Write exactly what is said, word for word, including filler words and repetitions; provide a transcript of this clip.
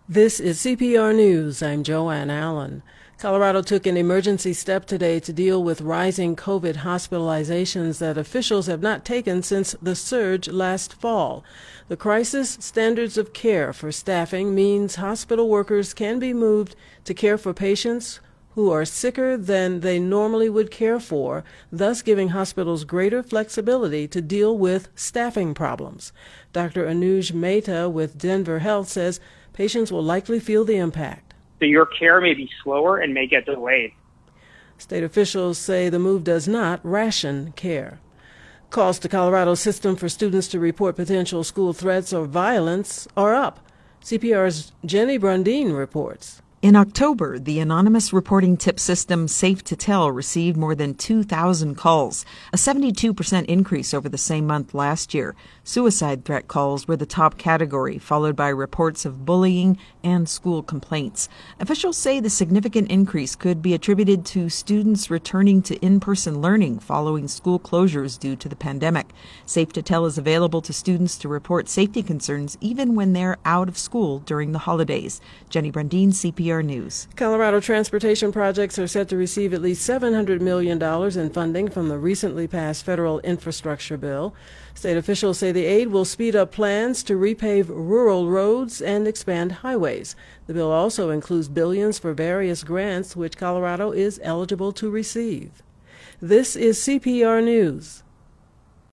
This is C P R News. I'm Joanne Allen. Colorado took an emergency step today to deal with rising COVID hospitalizations that officials have not taken since the surge last fall. The crisis standards of care for staffing means hospital workers can be moved to care for patients who are sicker than they normally would care for, thus giving hospitals greater flexibility to deal with staffing problems. Doctor Anuj Mehta with Denver Health says patients will likely feel the impact. So your care may be slower and may get delayed. State officials say the move does not ration care. Calls to Colorado's system for students to report potential school threats or violence are up. C P R's Jenny Brundin reports. In October, the anonymous reporting tip system Safe to Tell received more than two thousand calls, a seventy-two percent increase over the same month last year. Suicide threat calls were the top category, followed by reports of bullying and school complaints. Officials say the significant increase could be attributed to students returning to in-person learning following school closures due to the pandemic. Safe to Tell is available to students to report safety concerns even when they're out of school during the holidays. Jenny Brundin, C P R News. Colorado transportation projects are set to receive at least seven hundred million dollars in funding from the recently passed federal infrastructure bill. State officials say the aid will speed up plans to repave rural roads and expand highways. The bill also includes billions for various grants which Colorado is eligible to receive. This is C P R News.